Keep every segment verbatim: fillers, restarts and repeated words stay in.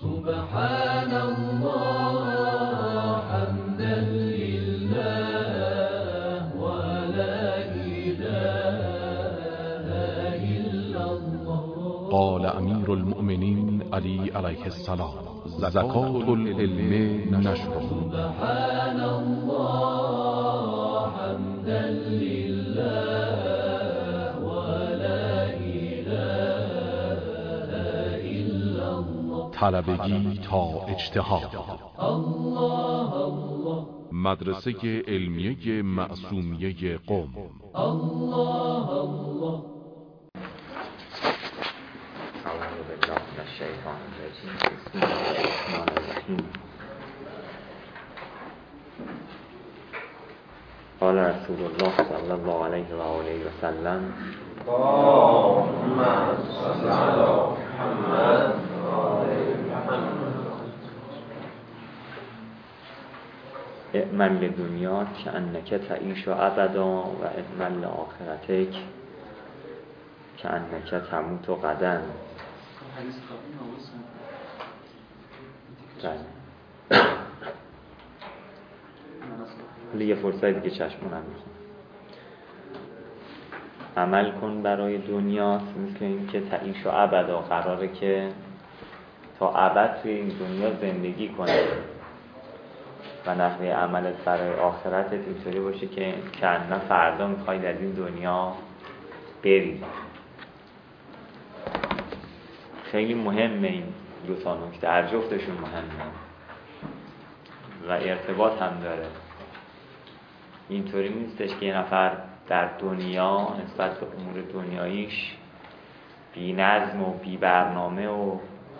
سبحان الله حمدا لله ولا إله إلا الله. قال امیر المؤمنین علی علیه السلام: زکات العلم نشره. سبحان الله حمدا لله ولا إله إلا الله. طلبگی تا اجتهاد. الله الله. مدرسه علمیه معصومیه قم. الله الله. اعوذ بالله من الشیطان الرجیم. بسم الله الرحمن الرحیم. قال رسول الله صلی الله علیه و آله و سلم: اللهم صل علی محمد و آل محمد. اعمل لدنیا کأنک تعیش ابدا و اعمل لآخرتک کأنک تموت غدا. حالا یه فرصت دیگه چشمونم میخوام. عمل کن برای دنیا مثل این که تعیش و ابدا، قراره که تا ابد توی این دنیا زندگی کنه و نحوه عملت برای آخرتت اینطوری باشه که کأنه فردا میخواید از این دنیا بری. خیلی مهمه این دو تا نکته، هر جفتشون مهمه و ارتباط هم داره. اینطوری نیستش که یه نفر در دنیا نسبت به امور دنیاییش بی نظم و بی برنامه و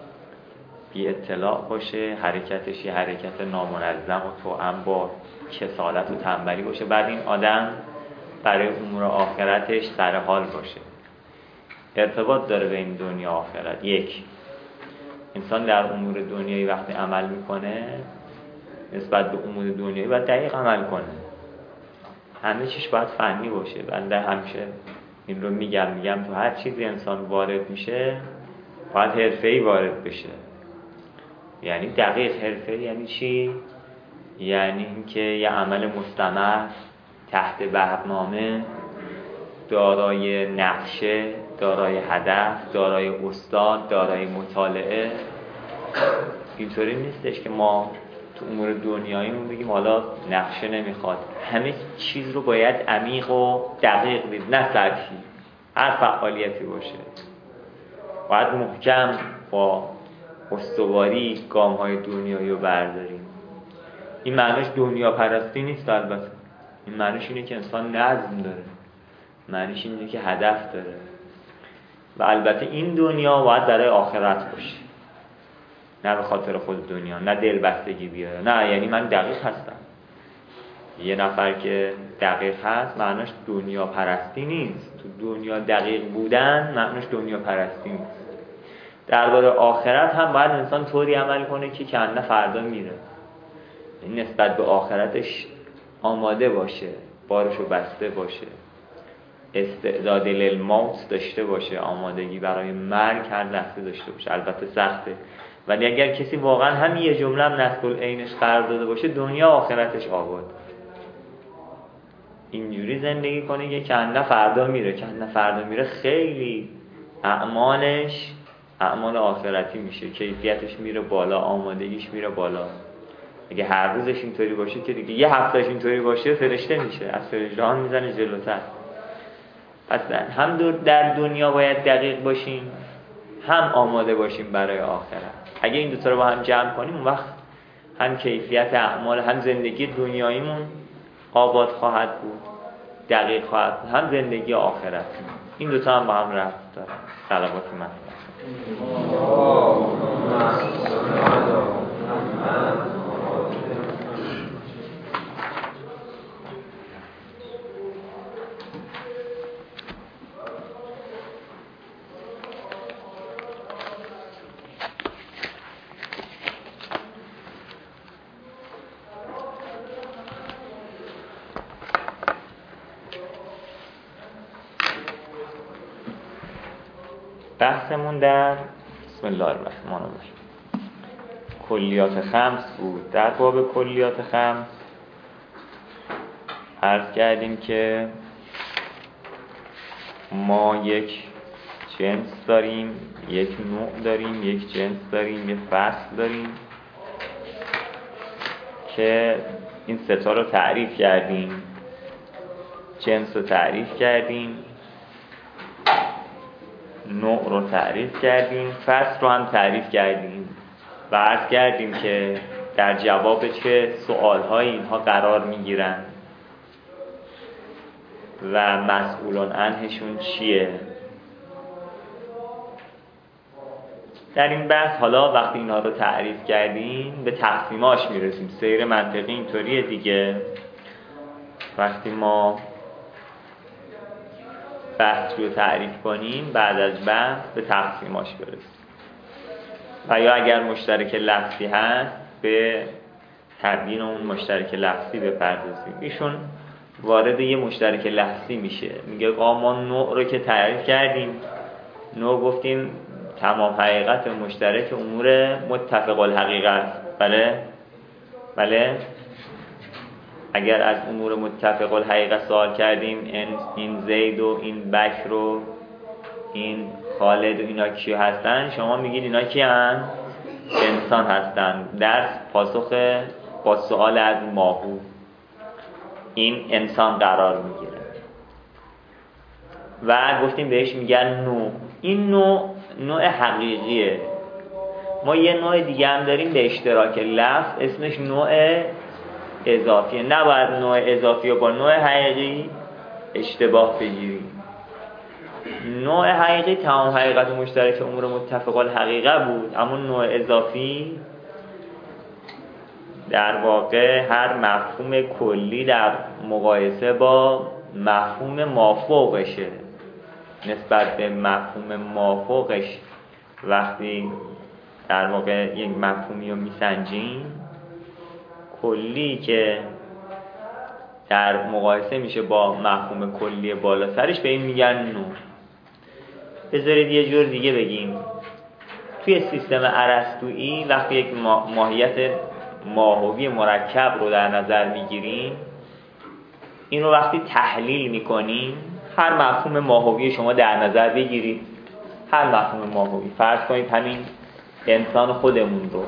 بی اطلاع باشه، حرکتش یه حرکت نامنظم و توأم با کسالت و تنبلی باشه، بعد این آدم برای امور آخرتش سر حال باشه. ارتباط داره بین دنیا و آخرت. یک، انسان در امور دنیایی وقتی عمل میکنه نسبت به امور دنیایی باید دقیق عمل کنه، همه چیش باید فنی باشه. بنده همیشه این رو میگم میگم تو هر چیزی انسان وارد میشه باید حرفه‌ای وارد بشه. یعنی دقیق حرفه یعنی چی؟ یعنی اینکه یه عمل مستمر تحت برنامه، دارای نقشه، دارای هدف، دارای استاد، دارای مطالعه. اینطوری نیستش که ما تو امور دنیاییمون بگیم حالا نقشه نمیخواد، همه چیز رو باید عمیق و دقیق دید، نه سطحی. هر فعالیتی باشه باید محکم با استواری گام های دنیایی رو برداریم. این معنیش دنیا پرستی نیست، البته این معنیش اینه که انسان نظم داره، معنیش اینه که هدف داره و البته این دنیا باید برای آخرت باشه، نه به خاطر خود دنیا، نه دل بستگی بیاره. نه، یعنی من دقیق هستم. یه نفر که دقیق هست معنیش دنیا پرستی نیست. تو دنیا دقیق بودن معنیش دنیا پرستی نیست. درباره آخرت هم باید انسان طوری عمل کنه که کأنه فردا میره، این نسبت به آخرتش آماده باشه، بارشو بسته باشه، استعداد للموت داشته باشه، آمادگی برای مرگ هر لحظه داشته باشه. البته سخته، ولی اگر کسی واقعا هم یه جمله هم نسل العینش قرار داده باشه دنیا آخرتش آباد، اینجوری زندگی کنه که کأنه فردا میره. کأنه فردا میره خیلی اعمالش اعمال آخرتی میشه، کیفیتش میره بالا، آمادگیش میره بالا. اگه هر روزش اینطوری باشه که دیگه یه هفتهش اینطوری باشه فرشته میشه، از فرشته ها میزنه جلوتر. پس هم در دنیا باید دقیق باشیم، هم آماده باشیم برای آخرت. اگه این دوتا رو با هم جمع کنیم اون وقت هم کیفیت اعمال هم زندگی دنیاییمون آباد خواهد بود، دقیق خواهد بود، هم زندگی آخرت. این دوتا هم با هم ربط داره. صلوات من بحثمون در بسم الله الرحمن الرحیم کلیات خمس بود. در باب کلیات خمس عرض کردیم که ما یک جنس داریم، یک نوع داریم، یک جنس داریم، یک فصل داریم که این سه تا رو تعریف کردیم. جنس رو تعریف کردیم، نوع رو تعریف کردیم، فصل رو هم تعریف کردیم و عرض کردیم که در جواب چه سوال‌های اینها قرار می‌گیرن و مسئولان عنهشون چیه. در این بحث حالا وقتی اینا رو تعریف کردیم به تقسیماش میرسیم. سیر منطقی اینطوریه دیگه، وقتی ما بحث رو تعریف کنیم بعد از بحث به تقسیماش برسیم و یا اگر مشترک لفظی هست به تبیین اون مشترک لفظی بپردازیم. ایشون وارد یه مشترک لفظی میشه، میگه آقا ما نوع رو که تعریف کردیم، نوع گفتیم تمام حقیقت مشترک امور متفق الحقیقه است. بله بله اگر از امور متفق الحقیقه سوال کردیم این زید و این بکر و این خالد و اینا کی هستن، شما میگید اینا کی هستن؟ انسان هستن. در پاسخ با سوال از ماهو این انسان قرار میگیره و گفتیم بهش میگن نوع. این نوع نوع حقیقیه. ما یه نوع دیگه هم داریم به اشتراک لفظ، اسمش نوع اضافیه. نباید نوع اضافی رو با نوع حقیقی اشتباه بگیریم. نوع حقیقی تمام حقیقت مشترک امور متفق الحقیقه بود، اما نوع اضافی در واقع هر مفهوم کلی در مقایسه با مفهوم مافوقشه. نسبت به مفهوم مافوقش وقتی در واقع یک مفهومی رو میسنجیم، کلی که در مقایسه میشه با مفهوم کلی بالا سرش به این میگن نوع. بذارید یه جور دیگه بگیم. توی سیستم ارسطویی وقتی یک ماهیت ماهوی مرکب رو در نظر میگیریم، این رو وقتی تحلیل میکنیم، هر مفهوم ماهوی شما در نظر بگیرید، هر مفهوم ماهوی، فرض کنید همین انسان خودمون رو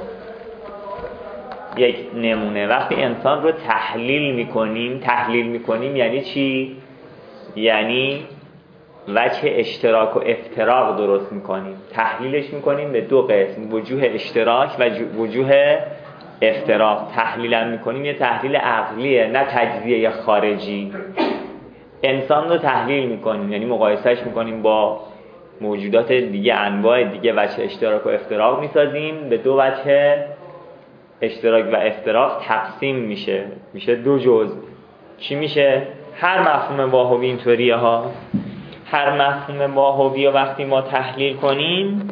یک نمونه، وقتی انسان رو تحلیل میکنیم، تحلیل میکنیم یعنی چی؟ یعنی وجه اشتراک و افتراق درست میکنیم. تحلیلش میکنیم به دو قسم، وجوه اشتراک و وجوه افتراق. تحلیل هم میکنیم یه تحلیل عقلیه، نه تجزیه خارجی. انسان رو تحلیل میکنیم یعنی مقایسهش میکنیم با موجودات دیگه، انواع دیگه، وجه اشتراک و افتراق میسازیم. به دو وجه اشتراک و افتراق تقسیم میشه، میشه دو جزء. چی میشه؟ هر مفهوم ماهوی اینطوریه ها. هر مفهوم ماهوی رو وقتی ما تحلیل کنیم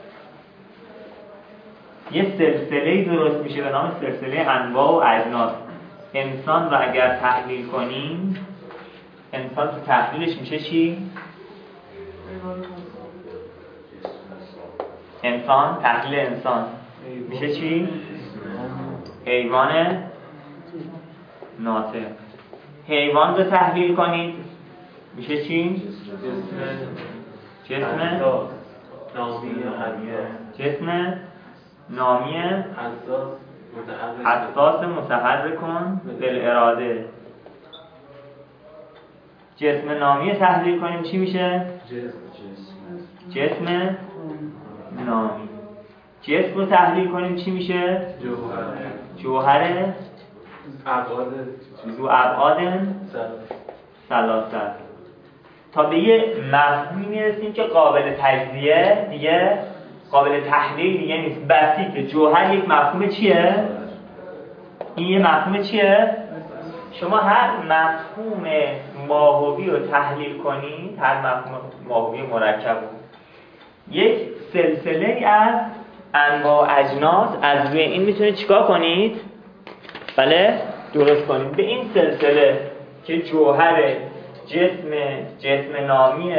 یه سلسله‌ای درست میشه به نام سلسله انواع و اجناس. انسان رو اگر تحلیل کنیم، انسان تو تحلیلش میشه چی؟ انسان، تحلیل انسان میشه چی؟ حیوان ناطق. حیوان رو تحلیل کنید میشه چی؟ جسم نامی. جسم نامی حساس متحرک کن بالاراده. جسم نامی تحلیل کنیم چی میشه؟ جسم نامی. جسم رو تحلیل کنیم چی میشه؟ جوهر ابعاد ذو ابعاد ثلاثه. تا به یه مفهومی میرسیم که قابل تجزیه دیگه، قابل تحلیل دیگه نیست، بسیطه. جوهر یک مفهوم چیه؟ این یه مفهوم چیه؟ شما هر مفهوم ماهوی رو تحلیل کنید، هر مفهوم ماهوی مرکب یک سلسله از انواع و اجناس از روی این میتونید چیکار کنید؟ بله درست کنید. به این سلسله که جوهر جسم جسم نامی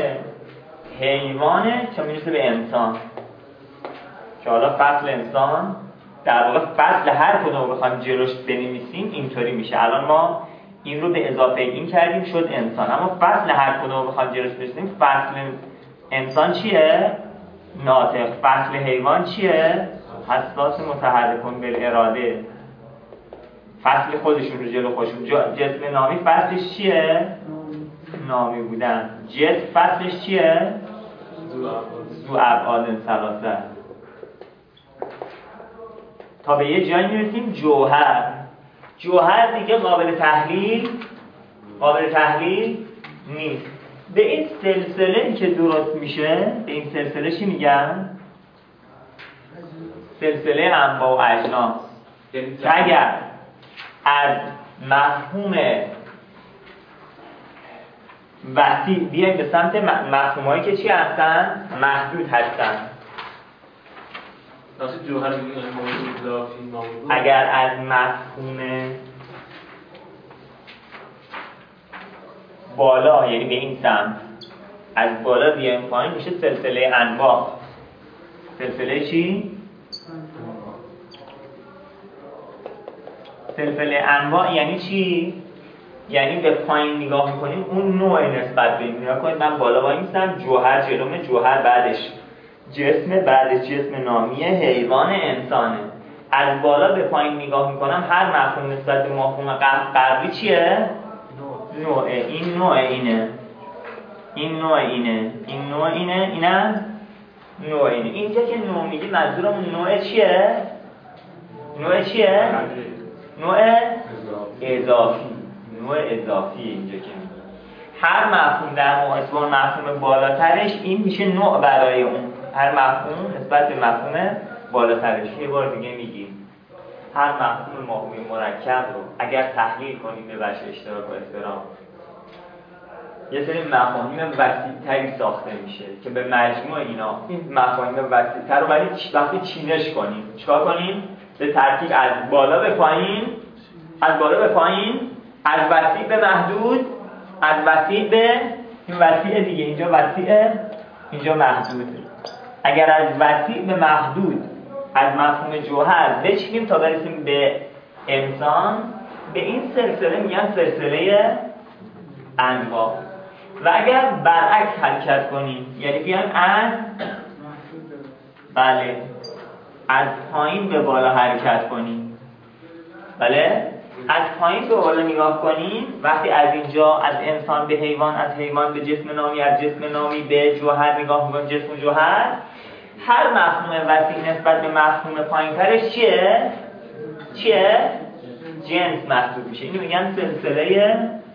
حیوانه تا میرسه به انسان، که حالا فصل انسان در واقع فصل هر کدوم رو بخوایم جلوش بنویسیم اینطوری میشه. الان ما این رو به اضافه این کردیم شد انسان، اما فصل هر کدوم رو بخوایم جلوش بنویسیم فصل انسان چیه؟ ناطق. فصل حیوان چیه؟ حساس متحرکون بالاراده. فصل خودشون رو جلو خودشون. جسم نامی فصلش چیه؟ نامی بودن. جسم فصلش چیه؟ ذو ابعاد ثلاثه. تا به یه جایی میرسیم جوهر. جوهر دیگه قابل تحلیل قابل تحلیل نیست. به این سلسله که درست میشه، به این سلسله چی میگن؟ سلسله انواع و اجناس. که اگر از مفهوم وسیع بیایم به سمت مفهومایی که چی هستن؟ محدود هستن. اگر از مفهوم بالا، یعنی به این سمت از بالا بیایم پایین، میشه سلسله انواع. سلسله چی؟ سلسله انواع یعنی چی؟ یعنی به پایین نگاه میکنیم اون نوع نسبت به این نگاه کنید. من بالا وای میستم، جوهر جلومه، جوهر بعدش جسم، بعدش جسم نامیه، حیوان، انسانه. از بالا به پایین نگاه میکنم، هر مفهوم نسبت به مفهوم قبلی چیه؟ نوعه. این نوع اینه، این نوع اینه، این نوع اینه، اینم نوع اینه. اینجا که نوع میگی منظورم نوع چیه؟ نوع چیه؟ نوع اضافی. نوع اضافی اینجا که میگی. هر مفهوم در مقایسه مفهوم بالاترش این میشه نوع برای اون. هر مفهوم نسبت به مفهوم بالاترش. یه بار دیگه میگیم هر مفهوم مفهوم مرکب رو اگر تحلیل کنیم به وجه اشتراک و احترام، یه سری مفاهیم وسیع‌تری ساخته میشه که به مجموع اینا این مفاهیم وسیع‌تر رو ولی وقتی چینش کنیم، چیکار کنیم؟ به ترتیب از بالا به پایین، از بالا به پایین، از وسیع به محدود، از وسیع به این وسیع دیگه، اینجا وسیع، اینجا محدود. اگر از وسیع به محدود از مفهوم جوهر بچینیم تا برسیم به انسان، به این سلسله میگن سلسله انواع. و اگر برعکس حرکت کنیم، یعنی بیان از بله از پایین به بالا حرکت کنیم، بله از پایین به بالا نگاه کنیم، وقتی از اینجا از انسان به حیوان، از حیوان به جسم نامی، از جسم نامی به جوهر نگاه میکنیم، جسم و جوهر، هر مفهوم وسیع نسبت به مفهوم پایین‌ترش چیه؟ چیه؟ جنس محسوب میشه. اینو میگن سلسله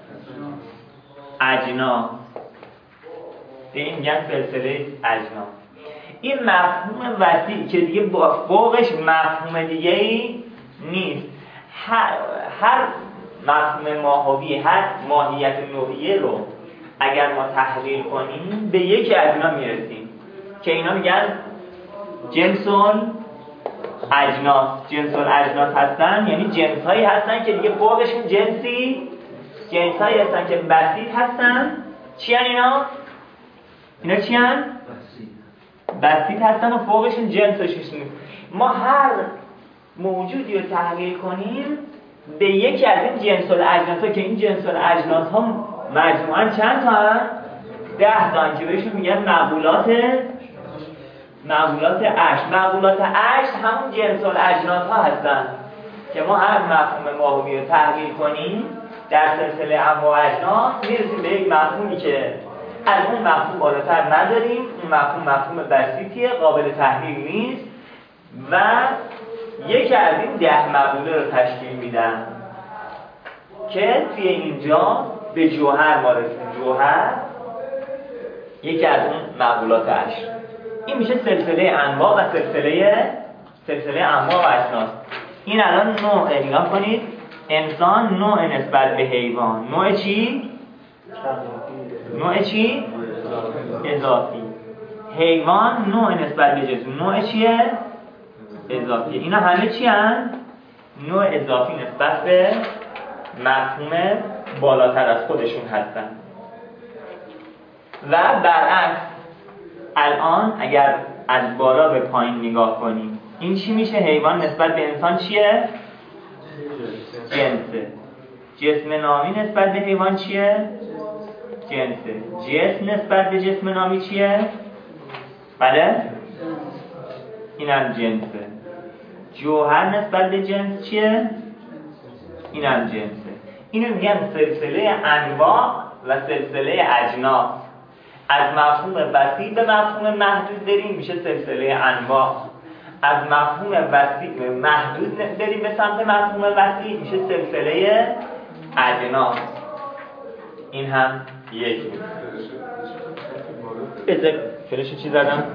اجناس. این میگن سلسله اجناس. این مفهوم وسیع که دیگه فوقش مفهوم دیگه‌ای نیست. هر, هر مفهوم ماهوی، هر ماهیت نوعیه رو اگر ما تحلیل کنیم به یکی از اینا میرسیم که اینا میگن جنسون اجناس. جنسون اجناس هستن یعنی جنس هایی هستن که دیگه فوقشون جنسی، جنس هایی هستن که بسیط هستن. چی هن اینا؟ اینا چی هن؟ بسیط هستن و فوقشون جنسشون. ما هر موجودی رو تحلیل کنیم به یکی از این جنس الاجناس ها که این جنس الاجناس ها مجموعاً چند تا هن؟ ده تا هن که بهشون میگن مقولات مقولات عشر. مقولات عشر همون جنس الاجناس ها هستن که ما هر مفهوم ماهوی رو تحلیل کنیم در سلسله انواع و اجناس میرسیم به یک مفهومی که از اون مفهوم بالاتر نداریم. اون مفهوم مفهوم بسیطیه، قابل تحلیل نیست و یکی از این ده مقوله رو تشکیل میدن که توی اینجا به جوهر ما رسیم. جوهر یکی از اون مقولات عشر. این میشه سلسله انواع و سلسله سلسله انواع و اجناس. این الان نوع، نگاه کنید، انسان نوع نسبت به حیوان. نوع چی؟ نوع چی؟ اضافی. حیوان نوع نسبت به جسم. نوع چیه؟ اضافی. اینا همه چی هن؟ نوع اضافی نسبت به مفهوم بالاتر از خودشون هستن. و برعکس الان اگر از بالا به پایین نگاه کنیم، این چی میشه؟ حیوان نسبت به انسان چیه؟ جنسه. جسم نامی نسبت به حیوان چیه؟ جنسه. جسم نسبت به جسم نامی چیه؟ بله؟ اینم جنسه. جوهر نسبت به جنس چیه؟ اینم جنسه. اینو میگن سلسله انواع و سلسله اجناس. از مفهوم وسیع به مفهوم محدود بریم میشه سلسله انواع. از مفهوم وسیع محدود بریم به سمت مفهوم وسیع میشه سلسله اجناس. این هم یک بذار فرش چی زدم؟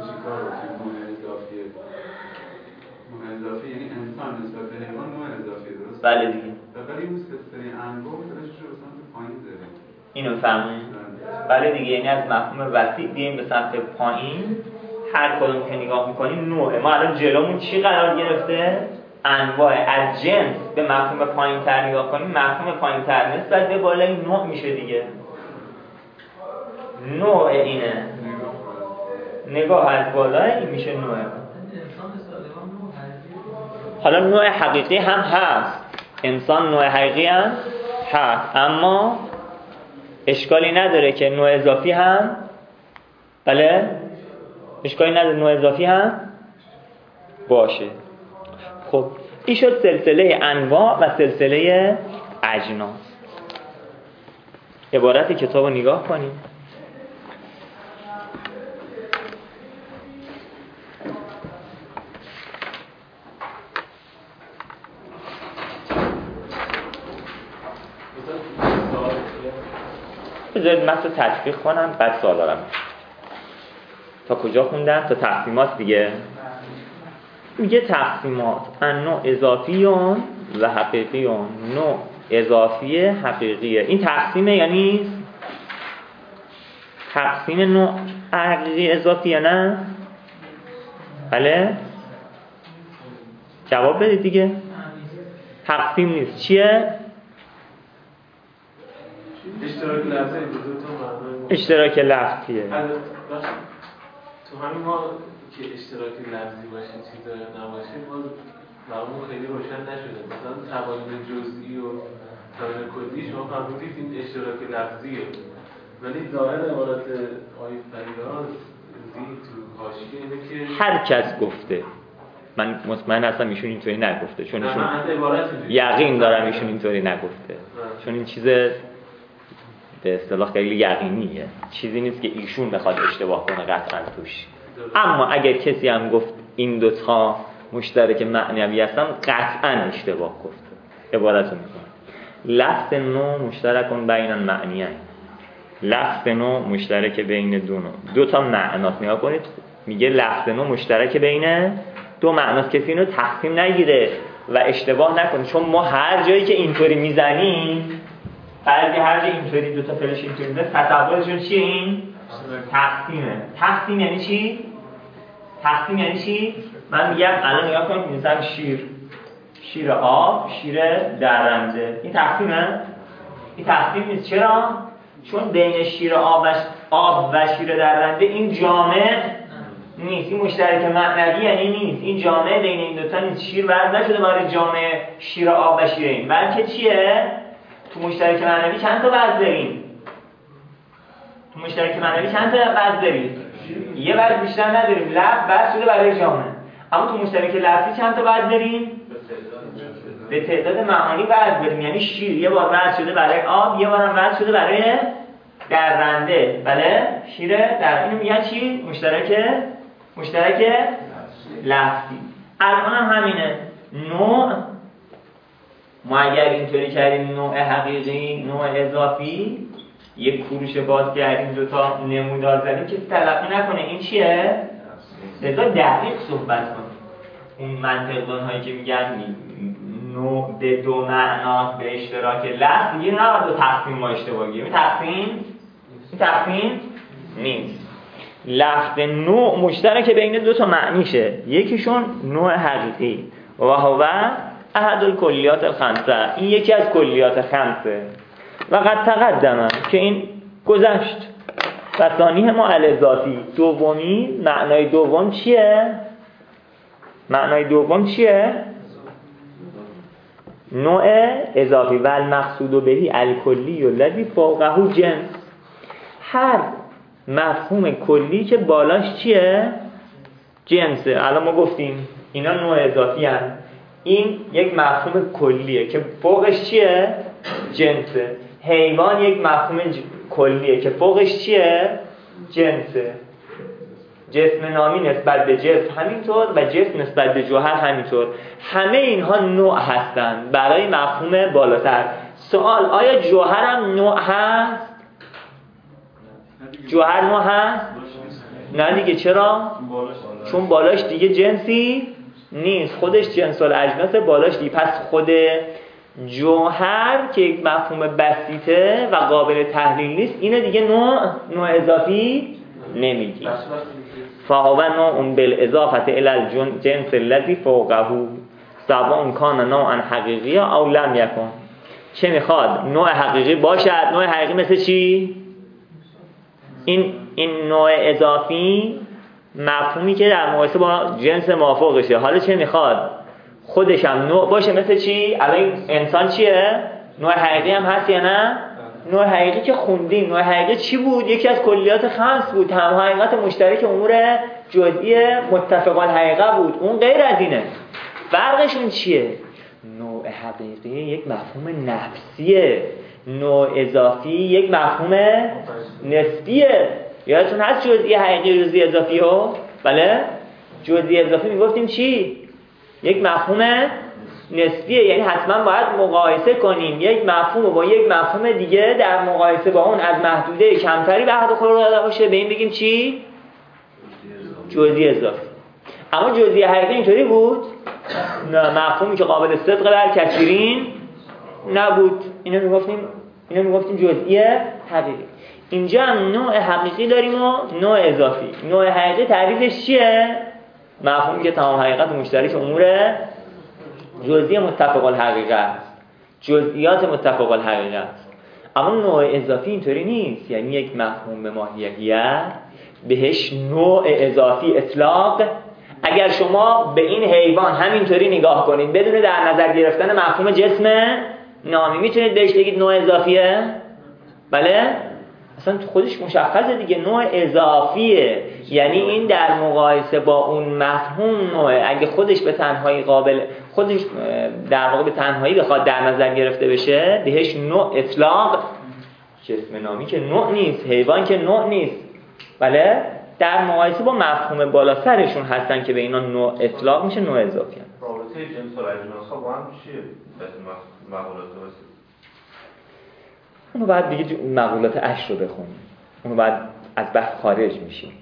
اضافی یعنی انسان نسبت به حیوان نوع اضافی، درست؟ بله دیگه. ولی اون سلسله انواع درش رو به سمت پایین داره. اینو فهمید؟ بله دیگه، یعنی از مفهوم وسیع بیایم به سمت پایین. هر کدوم که نگاه می‌کنیم نوعه. ما الان جلومون چی قرار گرفته؟ انواع. از جنس به مفهوم پایین‌تر نگاه کنیم، مفهوم پایین‌تر نسبت به بالای نوع میشه دیگه. نوع اینه. نگاه از بالای این میشه نوع. حالا نوع حقیقی هم هست. انسان نوع حقیقی هم هست، اما اشکالی نداره که نوع اضافی هم بله اشکالی نداره نوع اضافی هم باشه. خب این شد سلسله انواع و سلسله اجناس. عبارت کتاب رو نگاه کنیم. بذارید من تو تطبیق کنم بعد سوال دارم. تا کجا خوندم؟ تا تقسیمات دیگه. میگه تقسیمات نوع اضافیون و حقیقیون. نوع اضافی حقیقیه. این تقسیمه یعنی تقسیم نوع حقیقی اضافیه نه؟ بله؟ جواب بدید دیگه. تقسیم نیست. چیه؟ اشتراک لفظی دو تا معنی. اشتراک لفظیه. تو همین ما که اشتراک لفظی باشه چیزا نباشه ما معلوم خیلی روشن نشده. مثلا تباین جزئی و تباین کلی شما فهمیدید این اشتراک لفظیه، ولی ظاهر عبارت آیه فریداز زی تو حاشیه اینه که هر کس گفته، من مطمئن هستم ایشون اینطوری نگفته، چون ایشون یقین دارم ایشون اینطوری نگفته، چون این چیز به اصطلاح خیلی یقینیه، چیزی نیست که ایشون بخواد اشتباه کنه قطعا توش. اما اگر کسی هم گفت این دوتا مشترک معنوی هستن قطعا اشتباه گفته. عبارتو میکنه لفظ نو مشترکون بین المعنیین. لفظ نو مشترک بین دو نو. دو تا معناست. نگاه کنید میگه لفظ نو مشترک بین دو معناست. کسی اینو تقسیم نگیره و اشتباه نکنه، چون ما هر جایی که اینطوری میزنیم، هر جایی هر جایی اینطوری دو تا فلش اینطوری میزنیم، تصورشون چیه؟ این تقسیمه. تقسیم یعنی چی؟ تقسیم یعنی چی؟ من میگم الان نگاه کنید می‌نویسم شیر، شیر آب، شیر درنده. این تقسیمه؟ این تقسیم نیست. چرا؟ چون بین شیر آب و آب و شیر درنده این جامع نیست. این مشترک معنوی یعنی نیست. این جامع بین این دوتا نیست. شیر وضع نشده برای جامع شیر آب و شیر این، بلکه چیه؟ تو مشترک معنوی چند تا وضع داریم؟ تو مشترک معنوی چند تا وضع داریم؟ یه وضع بیشتر نداریم. لفظ وضع شده برای جامع. اما تو مشترک لفظی چند تا وضع داریم؟ به تعداد معانی وضع داریم. یعنی شیر یه بار وضع شده برای آب، یه بار هم وضع شده برای درنده. بله؟ شیر در اینو میگن چی؟ مشترک مشترک لفظی. الان هم همینه. نوع ما اگر اینطوری کردیم نوع حقیقی، نوع اضافی، یک کوروش باز کردیم دو تا نمودار زدیم، کسی تلقی نکنه این چیه؟ لذا دقیق صحبت کنیم. اون منطقدان هایی که میگن نوع به دو معناست به اشتراک لفظ، دیگه نباید دو تقسیم ما اشتباه گیریم. این تقسیم این تقسیم نیست. لفظ نوع مشترک بین دو تا معنیشه. یکیشون نوع حقیقی و هو احد الکلیات الخمسه. این یکی از کلیات خمسه. و قد تقدم که این گذشت. و ثانیه ما الاضافی. دومی معنای دوم چیه؟ معنای دوم چیه؟ نوع اضافی و المقصود بهی الکلی الذی فوقه جنس. هر مفهوم کلی که بالاش چیه؟ جنسه. الان ما گفتیم اینا نوع اضافی هست، این یک مفهوم کلیه که فوقش چیه؟ جنسه. حیوان یک مفهوم ج... کلیه که فوقش چیه؟ جنسه. جسم نامی نسبت به جسم همینطور و جسم نسبت به جوهر همینطور. همه اینها نوع هستن برای مفهوم بالاتر. سوال آیا جوهر هم نوع هست؟ جوهر نوع هست؟ نه دیگه. چرا؟ چون بالاش دیگه جنسی نیست، خودش جنس الاجناس بالاش دیگه. پس خود جوهر که یک مفهوم بسیطه و قابل تحلیل نیست، اینه دیگه نوع نوع اضافی نمیگی. فهو نوع بالاضافه الی الجنس الذی فوقه سواء کان نوعا حقیقی او لم یکن. چه میخواد؟ نوع حقیقی باشد. نوع حقیقی مثل چی؟ این این نوع اضافی مفهومی که در مقایسه با جنس مافوقشه. حالا چه میخواد؟ خودش هم نوع باشه. مثل چی؟ الان انسان چیه؟ نوع حقیقی هم هست یا نه؟ نوع حقیقی که خوندیم، نوع حقیقی چی بود؟ یکی از کلیات خمس بود، هم حقیقت مشترک امور جزئی متفق الحقیقه بود. اون غیر از اینه. فرقشون چیه؟ نوع حقیقی یک مفهوم نفسیه، نوع اضافی یک مفهوم نسبیه. یادتون هست جزئی حقیقی جزئی اضافی ها؟ بله؟ جزئی اضافی میگفتیم چی؟ یک مفهوم نسبیه، یعنی حتما باید مقایسه کنیم یک مفهوم با یک مفهوم دیگه، در مقایسه با اون از محدوده کمتری به حد خود داده باشه، به این بگیم چی؟ جزئی اضافی. اما جزئی حقیقی اینطوری بود؟ نه، مفهومی که قابل صدق بر کثیرین نبود. اینو میگفتیم اینو میگفتیم جزئی حقیقی. اینجا هم نوع حقیقی داریم و نوع اضافی. نوع حقیقی تعریفش چیه؟ مفهومی که تمام حقیقت مشترک امور جزئی متفق الحقیقه است، جزئیات متفق الحقیقه است. اما نوع اضافی اینطوری نیست، یعنی یک مفهوم به ماهیت بهش نوع اضافی اطلاق. اگر شما به این حیوان همینطوری نگاه کنید بدون در نظر گرفتن مفهوم جسم نامی، میتونید بهش بگید نوع اضافیه؟ بله؟ اصلا خودش مشخصه دیگه، نوع اضافیه. یعنی این در مقایسه با اون مفهوم نوعه. اگه خودش به تنهایی قابل خودش در واقع به تنهایی بخواد در نظر گرفته بشه، بهش نوع اطلاق. جسم نامی که نوع نیست، حیوان که نوع نیست. بله؟ در مقایسه با مفهوم بالا سرشون هستن که به اینا نوع اطلاق میشه، نوع اضافی هست. رابطه جنس و اجناس ها با هم چیه؟ مقولات واسه اونو بعد دیگه مقولات عشر رو بخونیم، اونو بعد از بحث خارج میشیم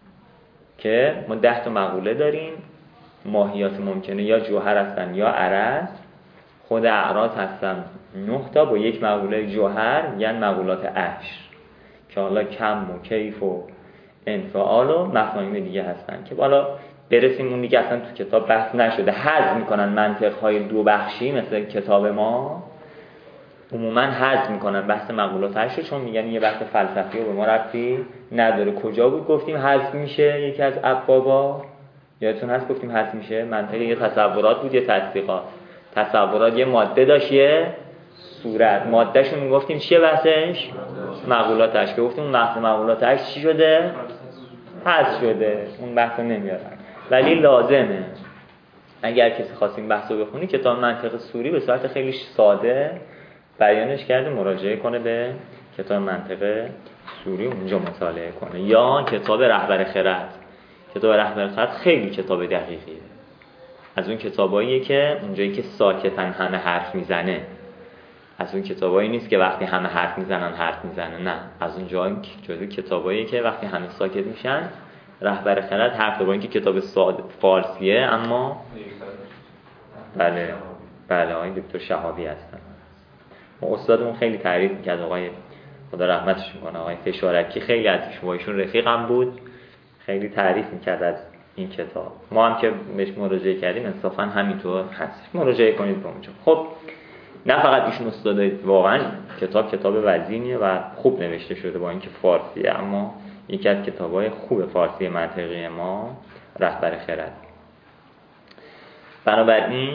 که ما ده تا مقوله داریم. ماهیات ممکنه یا جوهر هستن یا عرض. خود اعراض هستن نه تا با یک مقوله جوهر، یعنی مقولات عشر که حالا کم و کیف و انفعال و مفاهیم دیگه هستن که حالا برسیم اون دیگه اصلا تو کتاب بحث نشده. حذف میکنن منطقهای دو بخشی مثل کتاب ما، عموما حذف میکنن بحث مقولات عشر، چون میگن یه بحث فلسفی و به ما ربطی نداره. کجا بود گفتیم حذف میشه؟ یکی از ابوابا یادتون هست گفتیم حذف میشه منطقه یه تصورات بود، یه تصدیقات. تصورات یه ماده داشت، یه صورت. مادهشون میگفتیم چیه بحثش؟ مقولات عشر. که گفتیم اون بحث مقولات عشر چی شده؟ حذف شده، اون بحث رو نمیارن. ولی لازمه اگر کسی خواستیم بحث رو بخونی، کتاب منطق سوری به صورت خیلی ساده بیانش کرده، مراجعه کنه به کتاب منطق سوری، اونجا مطالعه کنه. یا کتاب رهبر خرد. کتاب رهبر خرد خیلی کتاب دقیقیه، از اون کتاباییه که اونجایی که ساکتن همه حرف میزنه. از اون کتابایی نیست که وقتی همه حرف میزنن حرف میزنه، نه، از اون جایی جزو کتاباییه که وقتی همه ساکت میشن رهبر خرد حرف داره. با اینکه کتاب فارسیه اما بله بله آقای دکتر شهابی هستن. استادمون خیلی تعریف می‌کرد، آقای خدا رحمتش کنه، آقای فشارکی، خیلی از شمایشون رفیقم بود، خیلی تعریف می‌کرد از این کتاب. ما هم که بهش مراجعه کردیم انصافا همینطور هست، مراجعه کنید به اونجا. خب نه فقط ایشون استاد، واقعا کتاب کتاب وزینیه و خوب نوشته شده با اینکه فارسیه، اما یکی از کتاب‌های خوب فارسی منطقی ما رهبر خرد. بنابراین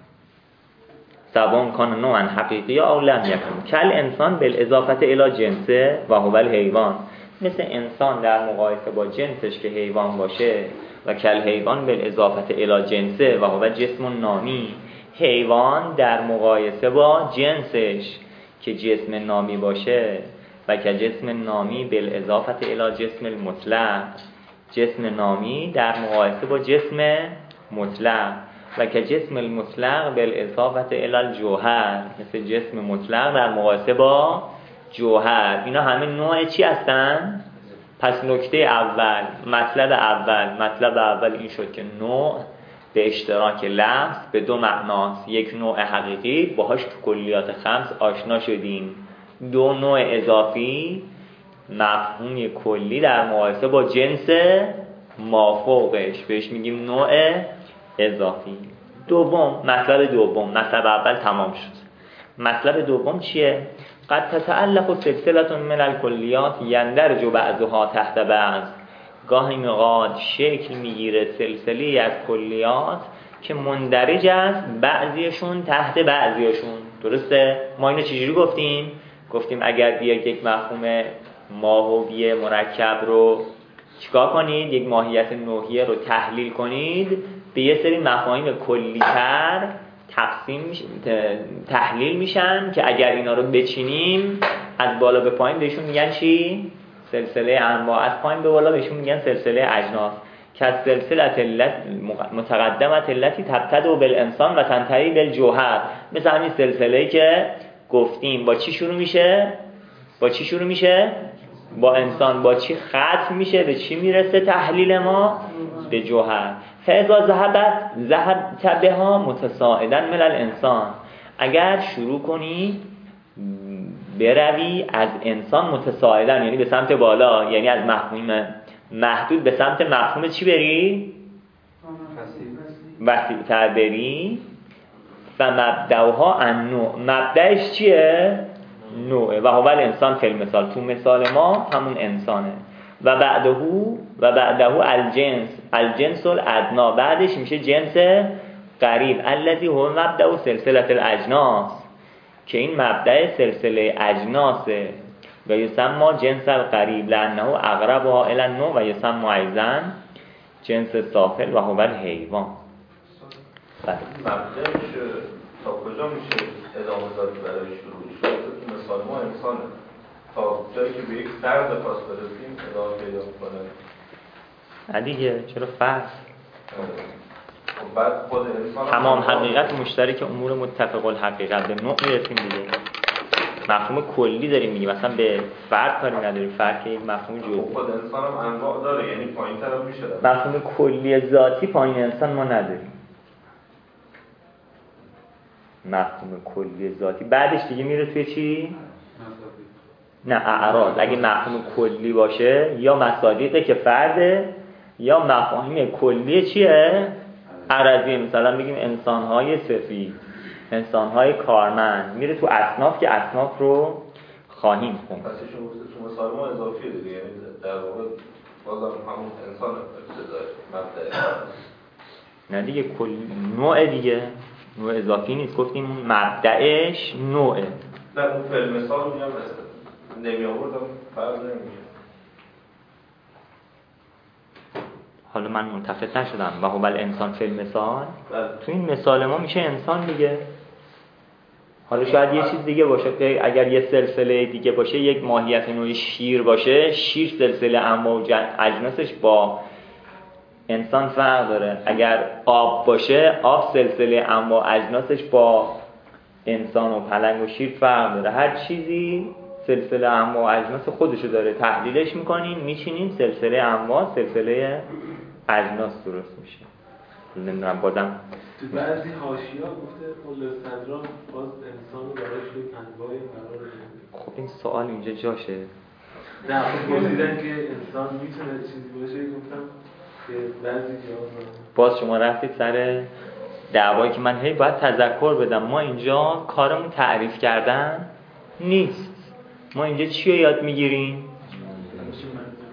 سواء کان نوعا حقیقی او لم یکن کل انسان بالاضافه الی جنسه و هو الحیوان، مثل انسان در مقایسه با جنسش که حیوان باشه و کل حیوان بالاضافه الی جنسه و هو جسم نامی، حیوان در مقایسه با جنسش که جسم نامی باشه و که جسم نامی بالاضافه الی جسم المطلق، جسم نامی در مقایسه با جسم مطلق و که جسم المطلق بالاضافه الی الجوهر، مثل جسم مطلق در مقایسه با جوهر. اینا همه نوع چی هستن؟ پس نکته اول، مطلب اول مطلب اول این شد که نوع به اشتراک لفظ به دو معناست، یک نوع حقیقی باهاش تو کلیات خمس آشنا شدیم، دو نوع اضافی مفهومی کلی در مقایسه با جنس مافوقش بهش میگیم نوع اضافی. دوم، مطلب دوم، مطلب اول تمام شد. مطلب دوم چیه؟ قد تتعلق سلسله من الکلیات یندرج بعضها تحت بعض، گاهی موقع شکل میگیره سلسله از کلیات که مندرج است بعضیشون تحت بعضیشون. درسته؟ ما اینو چجوری گفتیم؟ گفتیم اگر بیاید یک مفهوم ماهوی مرکب رو چیکار کنید، یک ماهیت نوعیه رو تحلیل کنید، به یه سری مفاهیم کلی‌تر تقسیم میشه، تحلیل میشن که اگر اینا رو بچینیم از بالا به پایین بهشون میگن چی؟ سلسله انواع. از پایین به بالا بهشون میگن سلسله اجناس. که سلسله متقدمه التي تبتدئ بالانسان و تنتهی بالجوهر، مثل همین سلسله‌ای که گفتیم با چی شروع میشه؟ با چی شروع میشه؟ با انسان. با چی ختم میشه؟ به چی میرسه تحلیل ما؟ به جوهر. فاذا ذهبت ذهبت بها متصاعدا من الانسان، اگر شروع کنی بروی از انسان متصاعدا، یعنی به سمت بالا، یعنی از مفهوم محدود به سمت مفهوم چی بری؟ وسیع‌تر بری. و مبدأها النوع، مبدأش چیه؟ نوعه. و هو الانسان فی المثال، تو مثال ما همون انسانه. و بعده و بعده الجنس، الجنس الادنا، بعدش میشه جنس قریب، الذی هو مبدأ سلسله الاجناس، که این مبدأ سلسله اجناسه. و یسمى جنس القریب لانه اقربها الی النوع و یسمى ایضا جنس سافل و هو الحیوان. مبدأش تا کجا میشه ادامه داد برای شروع؟ شروع تو مثال ما انسانه، تا جایی که به یک فرد خاص برسیم ادامه پیدا کنه. نه دیگه، چرا فرد؟ بعد خود انسان تمام حقیقت مشترک امور متفق الحقیقت به نوع میرسیم دیگه. مفهوم کلی داریم میگیم، مثلا به فرد کاری نداریم، فرد که یک مفهوم جزئی. خود انسان هم انواع داره، یعنی پایین‌تر هم میشه. مفهوم کلی ذاتی پایین انسان ما نداریم. مفهوم کلی ذاتی بعدش دیگه میره توی چی؟ نه اعراض. اگه مفهوم کلی باشه یا مصادیقه که فرده، یا مفاهیم کلی چیه؟ عرضی. مثلا بگیم انسان‌های سفید، انسان‌های کارمند، میره تو اصناف که اصناف رو خواهیم خوند. پس ایشون گفته تو مثال ما اضافیه دیگه، یعنی در واقع بازم همون انسان ابتدای مبدأ. نه دیگه، کل نوع دیگه، نوع اضافی نیست، گفتیم مبدأش نوعه. نه اون فعل مثال میگم نمی آوردم فرض نمیشه. حالا من منتفض نشدم. و هو الانسان فی المثال، تو این مثال ما میشه انسان دیگه. حالا شاید یه چیز دیگه باشه، اگر یه سلسله دیگه باشه، یک ماهیت نوعی شیر باشه، شیر سلسله انواع و اجناسش با انسان فرق داره. اگر آب باشه، آب سلسله انواع و اجناسش با انسان و پلنگ و شیر فرق داره. هر چیزی سلسله انواع و اجناس خودشو داره، تحلیلش میکنیم، میچینیم، سلسله انواع سلسله اجناس درست میشه. نمیدونم بازم تو بعضی حاشیه‌ها گفته قول صدران باز انسان رو براش یک انواعی قرار بده. خب این سوال اینجا جاشه. نه خب گفتیدن که انسان میتونه چیزی باشه، گفتم که بعضی جاها باز شما رفتید سر دعوایی که من هی باید تذکر بدم. ما اینجا کارمون تعریف کردن نیست. ما اینجا چی رو یاد میگیریم؟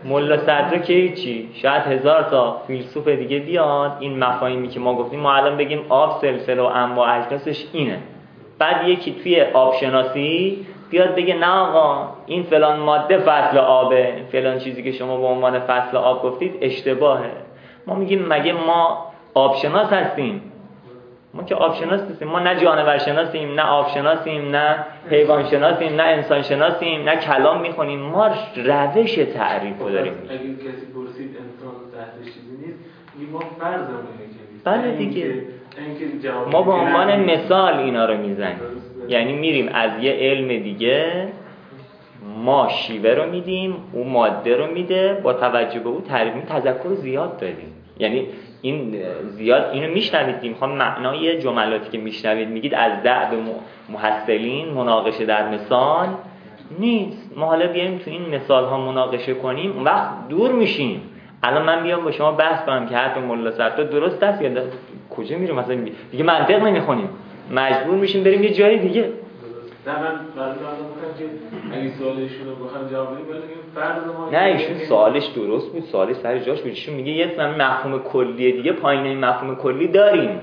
ملا صدرا که هیچی، شاید هزار تا فیلسوف دیگه بیاد این مفاهیمی که ما گفتیم ما الان بگیم آب سلسله و انواع اجناسش اینه، بعد یکی توی آب شناسی بیاد بگه نه آقا این فلان ماده فصل آبه، فلان چیزی که شما به عنوان فصل آب گفتید اشتباهه. ما میگیم مگه ما آبشناس هستیم؟ ما که آبشناس نیستیم، ما نه جانور شناسیم، نه آب شناسیم، نه حیوان شناسیم، نه انسان شناسیم، نه کلام میخونیم، ما روش تعریف رو داریم. اگه کسی پرسید انسان تحتش چیزی نیست، میگه ما فرضمونه که نیست. بله دیگه، ما به عنوان مثال اینا رو میزنیم، یعنی میریم از یه علم دیگه ما شیوه رو میدیم، اون ماده رو میده، با توجه به اون تعریف تذکر زیاد داریم. یعنی این زیاد اینو میشنوید، میخوام معنای جملاتی که میشنوید میگید از دعب محصلین مناقشه در مثال نیست. ما حالا بیایم تو این مثال ها مناقشه کنیم، اون وقت دور میشیم. الان من بیام با شما بحث کنم که حرف ملا صدرا درست است یا کجا میره، مثلا دیگه منطق نمیخونیم، مجبور میشیم بریم یه جای دیگه. نه من بعضی وقتا میگم که اگه سوالشون رو بخوام جواب بدیم ولی فرض ما نه ایشون سوالش درست بود، سوالش سر جاش بود. ایشون میگه یه مفهوم کلی دیگه پایین این مفهوم کلی داریم.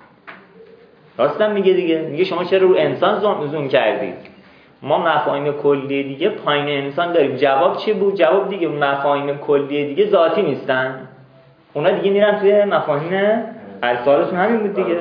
راستم میگه دیگه، میگه شما چرا رو انسان زوم, زوم کردید؟ ما مفاهیم کلی دیگه پایین انسان داریم. جواب چی بود؟ جواب دیگه مفاهیم کلی دیگه ذاتی نیستن، اونا دیگه میرن توی مفاهیم سوالشون همین بود دیگه.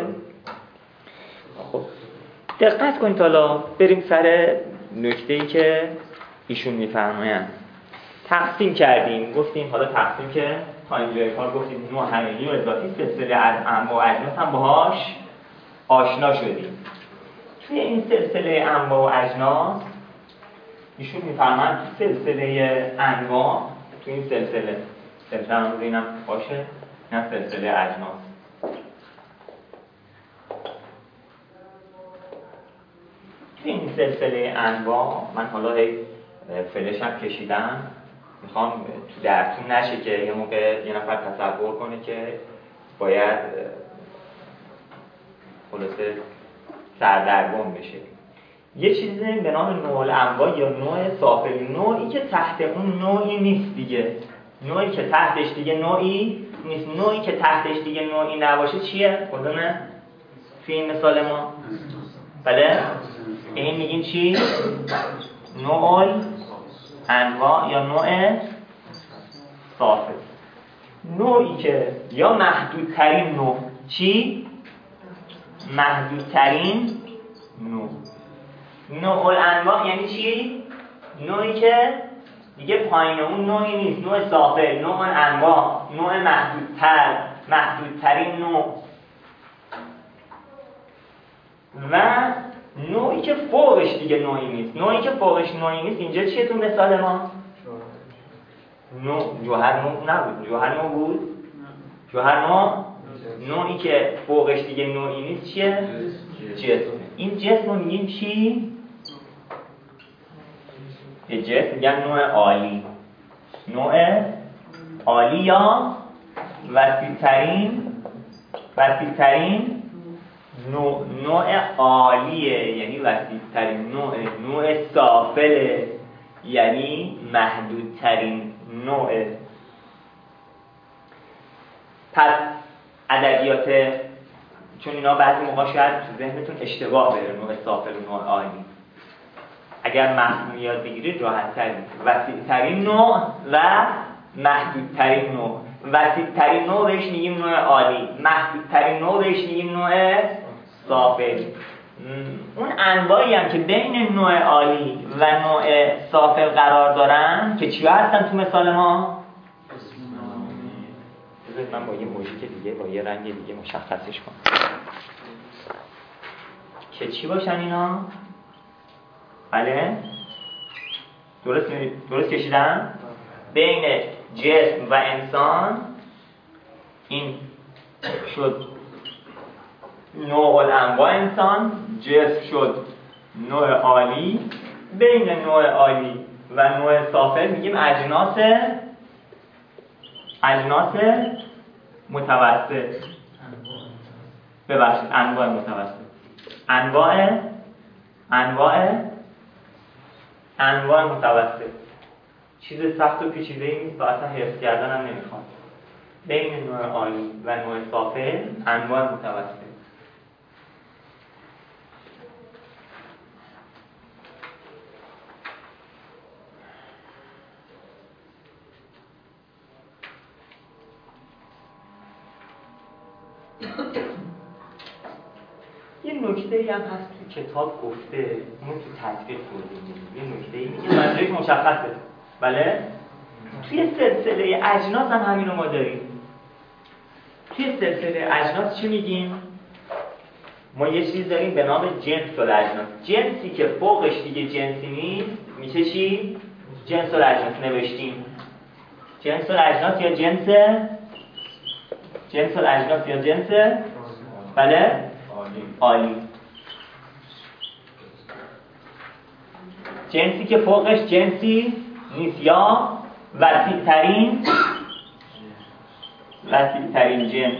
خب دقت کنید، حالا بریم سر نکته‌ای که ایشون میفرمایند. تقسیم کردیم، گفتیم حالا تقسیم که تا اینجای کار گفتیم نوع همگی و اضافی سلسله از انواع و اجناس هم باهاش آشنا شدیم. توی این سلسله انواع و اجناس ایشون میفرمایند تو سلسله انواع، تو این سلسله سلسله هم اینم باشه، نه سلسله اجناس، این سلسله انواع من حالا هی فلش هم کشیدم، میخوام تو درتون نشه که یه موقع یه نفر تصور کنه که باید خلاصه سردرگم بشه. یه چیزی به نام نوع الانواع یا نوع سافلی، نوعی که تحت اون نوعی نیست دیگه، نوعی که تحتش دیگه نوعی نیست. نوعی که تحتش دیگه نوعی نباشه چیه؟ کدومه؟ توی این مثال ما بله؟ این میگیم چی؟ نوع انواع یا نوع صافه. نوعی که یا محدودترین نوع، چی؟ محدودترین نوع. نوع الانواع یعنی چی؟ نوعی که دیگه پایین اون نوعی نیست، نوع صافه، نوع انواع، نوع محدودتر، محدودترین نوع. و نوعی که فوقش دیگه نوعی نیست. نوعی که فوقش نوعی نیست اینجا چیه تو مثال ما؟ نوع جوهر نوع نبود، جوهر نوع بود؟ جوهر نوع؟ نوعی که فوقش دیگه نوعی نیست چیه؟ جسم. این جسم رو میگیم چی؟ یه جسم میگن نوع عالی. نوع عالی یا وسیع‌ترین وسیع‌ترین نوع نوع عالیه، یعنی وسیع‌ترین نوع. نوع سافله یعنی محدودترین نوع. پس ادبیات، چون اینا بعضی موقع شاید تو ذهنتون اشتباه بره، نوع سافل و نوع عالی، اگر مفهوم یاد بگیرید راحت‌تر میشه. وسیع‌ترین نوع و محدودترین نوع. وسیع‌ترین نوع بهش میگیم نوع عالی، محدودترین نوع بهش میگیم نوع سافل. اون انواعی هم که بین نوع عالی و نوع سافل قرار دارن که چی هستن تو مثال ما؟ بذارید من با یه موژیک دیگه با یه رنگ دیگه مشخصش کنم که چی باشن اینا؟ بله؟ درست درست کشیدم؟ بین جسم و انسان این شد نوع الانواع انسان، جسم شد نوع عالی، بین نوع عالی و نوع سافل میگیم اجناس اجناس متوسط. ببخشید انواع متوسط. انواع انواع انواع متوسط. چیز سخت و پیچیده‌ای نیست و اصلا حفظ کردن هم نمیخواد. بین نوع عالی و نوع سافل انواع متوسط. یه نکته‌ای هم هست تو کتاب گفته، اون تو تطبیق بردیم. یه نکته‌ای میگه منظورش مشخصه. بله؟ توی سلسله اجناس هم همین رو ما داریم. توی سلسله اجناس چی میگیم؟ ما یه چیز داریم به نام جنس الاجناس. جنسی که فوقش دیگه جنسی نیست میشه چی؟ جنس الاجناس نوشتیم. جنس الاجناس یا جنس جنس الاجناس یا جنس بله؟ عالی. جنسی که فوقش جنسی نیست یا وسیع ترین وسیع ترین جنس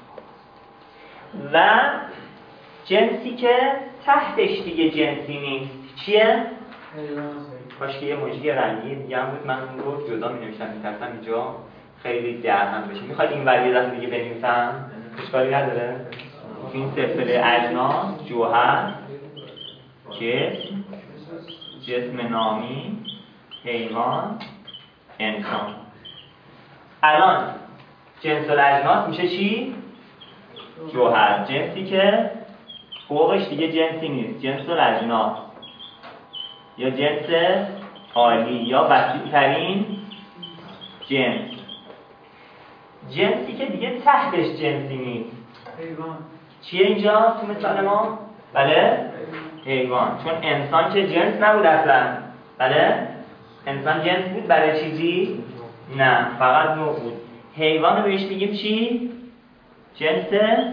و جنسی که تحتش دیگه جنسی نیست. چیه؟ کاش که یه موجی رنگی دیگه هم بود، من اون رو جدا می نوشتم، میترسم اینجا خیلی درهم بشه. میخواید این ولی دست دیگه بنویسم؟ اشکالی نداره؟ این سلسله اجناس جوهر، جسم، جسم نامی، حیوان، انسان. الان جنس الاجناس میشه چی؟ جوهر، جنسی که فوقش دیگه جنسی نیست. جنس الاجناس یا جنس عالی یا وسیع ترین جنس. جنسی که دیگه تحتش جنسی نیست. حیوان. چیه اینجا تو مثال ما؟ بله؟ حیوان. چون انسان که جنس نبود اصلا. بله؟ انسان جنس بود برای چیزی؟ نه، فقط نوع بود. حیوان رو بهش میگیم چی؟ جنس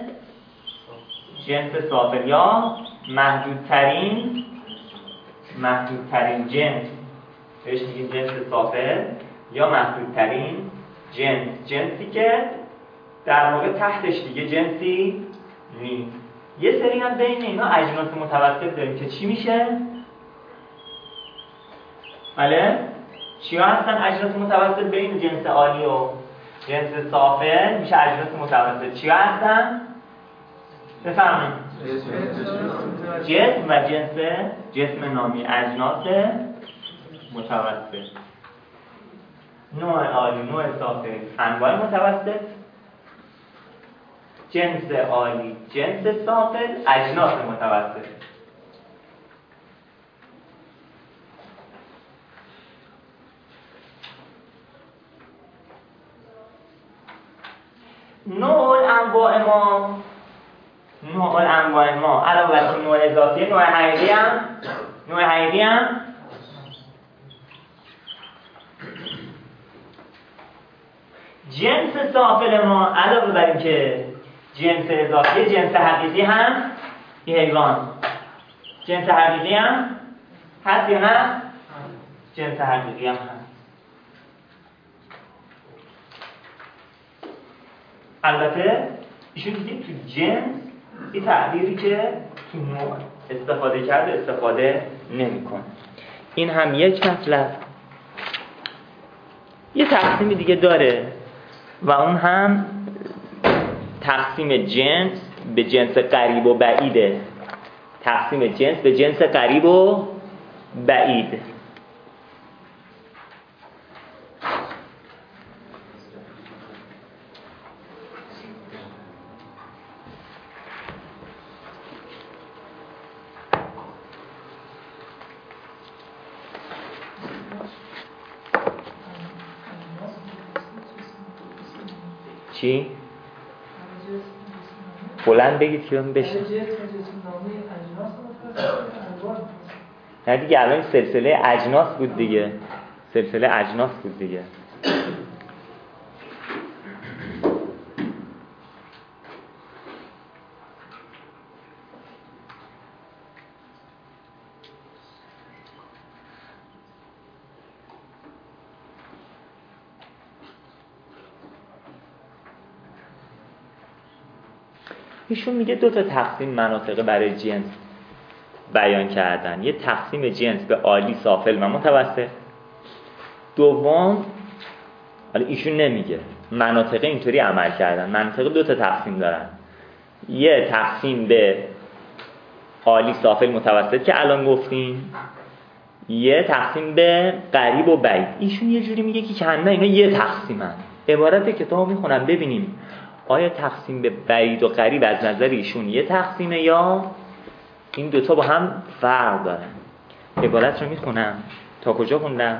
جنس سافل یا محدودترین محدودترین جنس. بهش میگیم جنس سافل یا محدودترین جنس. جنسی که در واقع تحتش دیگه جنسی نیست. یه سری هم بین اینا اجناس متوسط داریم که چی میشه؟ بله؟ چیا هستن اجناس متوسط بین جنس عالی و جنس سافل؟ میشه اجناس متوسط. چیا هستن؟ بفرمایید. جسم و جنس جسم نامی اجناس متوسط. نوع عالی، نوع سافل، انواع متوسط. جنس عالی، جنس سافل، اجناس متوسط. نوع انواع ما نوع انواع ما علاوه بر نوع اضافی، نوع حقیقی هم نوع حقیقی هم جنس سافل ما علاوه بر این که جنس اضافی، جنس حقیقی هم یه حیوان. جنس حقیقی هم هست یا نه؟ جنس حقیقی هم هست. البته ایشون دیگه تو جنس این تعبیری که تو نوع استفاده کرده استفاده نمی‌کنه. این هم یک مطلب. یه تقسیمی دیگه داره و اون هم تقسیم جنس به جنس قریب و بعیده. تقسیم جنس به جنس قریب و بعید. چی؟ بلند بگید که من بشنم. نه دیگه الان سلسله اجناس بود دیگه. سلسله اجناس بود دیگه. ایشون میگه دو تا تقسیم مناطق برای جنس بیان کردن. یه تقسیم جنس به عالی، سافل و متوسط. دوم، حالا ایشون نمیگه، مناطق اینطوری عمل کردن. مناطق دو تا تقسیم دارن، یه تقسیم به عالی سافل متوسط که الان گفتیم، یه تقسیم به قریب و بعید. ایشون یه جوری میگه که کنه اینا یه تقسیمن. عبارت کتاب میخونم ببینیم آیا تقسیم به بعید و قریب از نظر ایشون یه تقسیمه یا این دوتا با هم فرق دارن. عبارت رو میخونم، تا کجا خوندم؟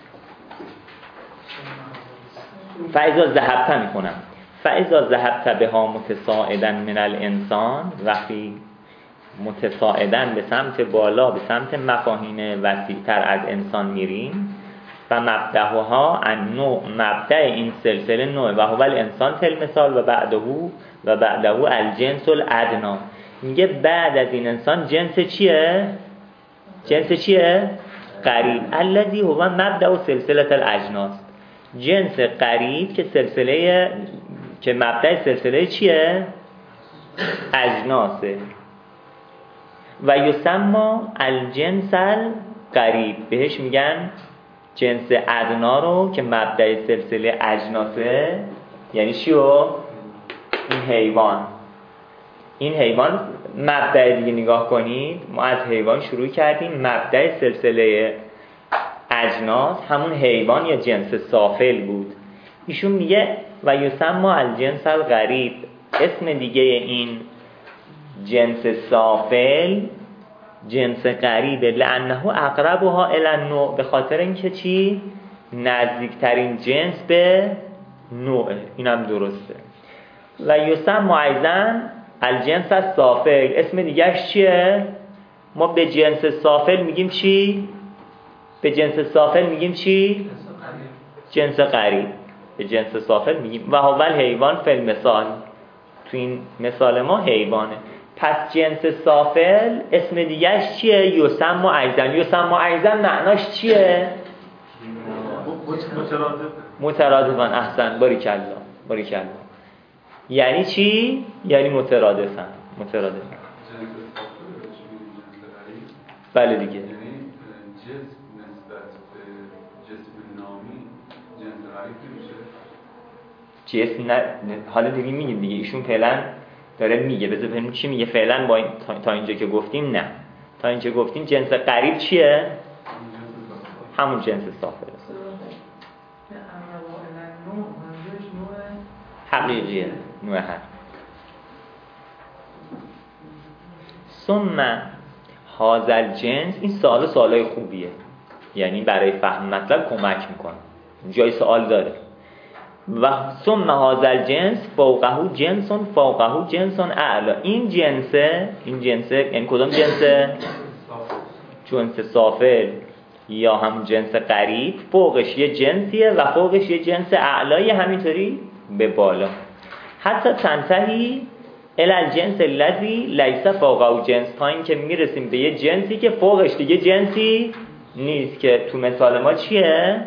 فاذا ذهبت میخونم. فاذا ذهبت بها متصاعدا من الانسان، وقتی متصاعدا به سمت بالا، به سمت مفاهیم وسیع‌تر از انسان میریم، و مبدأها النوع، مبدأ این سلسله نوع و هو الانسان تلمثال و بعده و بعده الجنس الادنا. میگه بعد از این انسان جنس چیه؟ جنس چیه؟ قریب. الذی هو مبدأ سلسله الاجناس، جنس قریب که سلسله که مبدأ سلسله چیه؟ اجناسه. و یسمى الجنس القریب، بهش میگن جنس ادنا رو که مبدأ سلسله اجناسه. یعنی چیو؟ این حیوان. این حیوان مبدأ دیگه نگاه کنید، ما از حیوان شروع کردیم، مبدأ سلسله اجناس همون حیوان یا جنس سافل بود. ایشون میگه و یسمى الجنس القریب، اسم دیگه این جنس سافل جنس قریبه، لانه اقربها الی النوع، به خاطر اینکه چی؟ نزدیکترین جنس به نوعه. اینم درسته. و یسمى ایضا الجنس السافل، اسم دیگهش چیه؟ ما به جنس سافل میگیم چی؟ به جنس سافل میگیم چی؟ جنس قریب. به جنس سافل میگیم و هو الحیوان فی المثال، تو این مثال ما حیوانه. پس جنس سافل اسم دیگهش چیه؟ یسمى ایضا. یسمى ایضا معناش چیه؟ مترادفن. احسن، باریکالله باریکالله. یعنی چی؟ یعنی مترادفن. مترادفن. بله دیگه. یعنی جنس نسبت به جسم نامی جنس غریب نمیشه؟ جسم نه، حالا دیگه میگیم دیگه، ایشون فعلا داره میگه، بذار ببینیم چی میگه. فعلا با این تا اینجا که گفتیم نه، تا اینجا گفتیم جنس قریب چیه؟ همون جنس سافل حقیقیه، نوع حق. ثم هذا الجنس، این سوال سوالای خوبیه، یعنی برای فهم مطلب کمک میکنه، جای سوال داره. و ثم هذا الجنس فوقه جنس فوقه جنس اعلی، این جنسه، این جنسه یعنی کدوم جنسه؟ جنس سافل یا هم جنس قریب، فوقش یه جنسیه و فوقش یه جنس اعلایی، همینطوری به بالا. حتی تنتهی الی الجنس الذی لیس فوقه جنس، تا این که میرسیم به یه جنسی که فوقش دیگه جنسی نیست، که تو مثال ما چیه؟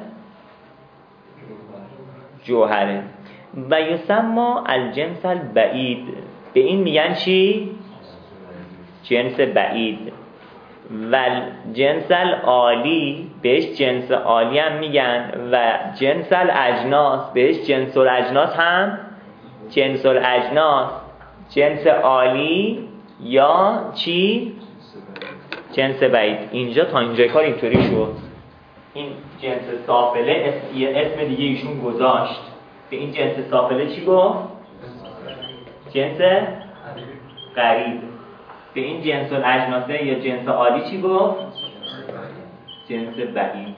جوهره. و یسمى الجنس البعید، به این میگن چی؟ جنس بعید. و جنس العالی، بهش جنس عالی هم میگن. و جنس الاجناس، بهش جنس الاجناس هم. جنس الاجناس جنس عالی یا چی؟ جنس بعید. اینجا تا اینجای کار اینطوری شد. این جنس سافله اسم دیگه ایشون گذاشت، به این جنس سافله چی گفت؟ جنس قریب. به این جنس الاجناسه یا جنس عالی چی گفت؟ جنس بعید.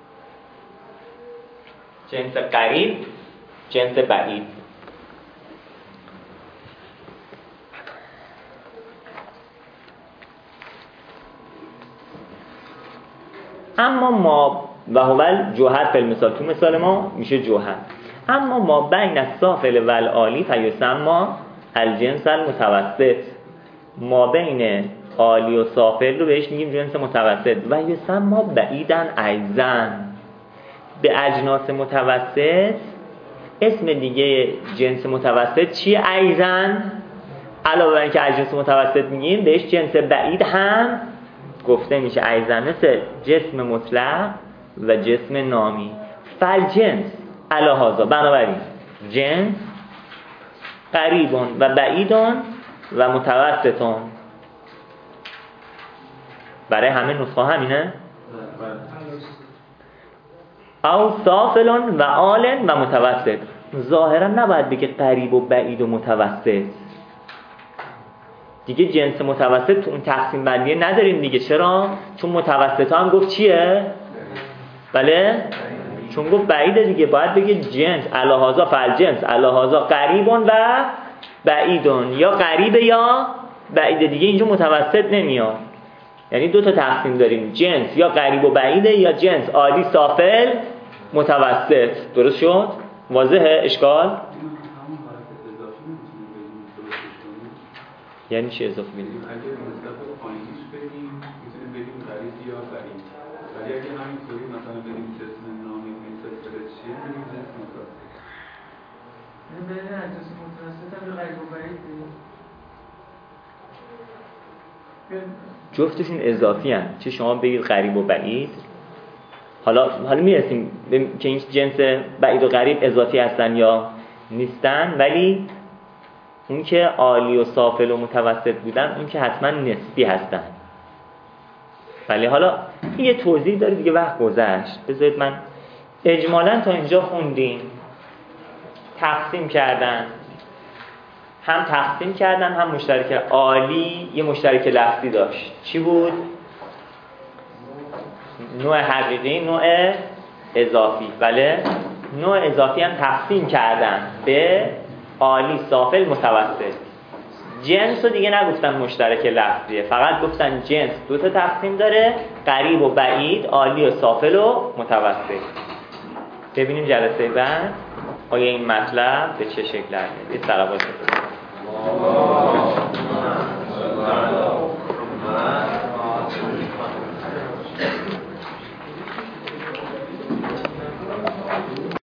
جنس قریب، جنس بعید. اما ما و هو الجوهر فی المثال، تو مثال ما میشه جوهر. اما ما بین السافل و العالی فیسمى الجنس المتوسط، ما بین عالی و سافل رو بهش میگیم جنس متوسط. و یسمى بعیدا ایضا، به اجناس متوسط اسم دیگه جنس متوسط چیه؟ ایضا، علاوه بر اینکه اجناس متوسط میگیم بهش جنس بعید هم گفته میشه. ایضا مثل جسم مطلق و جسم نامی. فالجنس الهازا، بنابراین جنس قریبون و بعیدون و متوسطون. برای همه نسخه همینه؟ او سافلون و آلن و متوسط. ظاهرا نباید بگه قریب و بعید و متوسط دیگه. جنس متوسط تو اون تقسیم بندی نداریم دیگه. چرا؟ چون متوسط هم گفت چیه؟ بله؟ چون گفت بعیده دیگه. باید بگه جنس الهازا فالجنس الهازا قریبون و بعیدون، یا قریبه یا بعیده دیگه. اینجا متوسط نمیاد. یعنی دو تا تقسیم داریم، جنس یا قریب و بعیده یا جنس عالی سافل متوسط. درست شد؟ واضحه اشکال؟ یعنی چی اضافه میدیم؟ اگه نسبت پایینیش بدیم میتونیم بگیم قریب یا بعید، ولی اگه همینطوری مثلا بگیم جسم نامی این سلسله چیه بگیم جنس متوسط. این بین جنس متوسط هم قریب و بعید جفتشون اضافی هن. چه شما بگید قریب و بعید، حالا حالا میرسیم که این جنس بعید و قریب اضافی هستن یا نیستن، ولی اون که عالی و سافل و متوسط بودن اون که حتما نسبی هستن. ولی حالا یه توضیح داره دیگه، وقت گذشت. بذارید من اجمالاً تا اینجا خوندیم. تقسیم کردن، هم تقسیم کردن هم مشترک. عالی یه مشترک لفظی داشت. چی بود؟ نوع حقیقی، نوع اضافی. بله؟ نوع اضافی هم تقسیم کردن به عالی سافل متوسط. جنس رو دیگه نگفتن مشترک لفظیه، فقط گفتن جنس دو تا تقسیم داره، قریب و بعید، عالی و سافل و متوسط. ببینیم جلسه بعد آیا این مطلب به چه شکل هست. یه صلوات